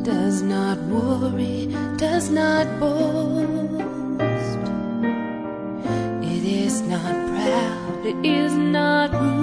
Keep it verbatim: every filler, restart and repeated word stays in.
does not worry, does not boast. It is not proud, it is not rude.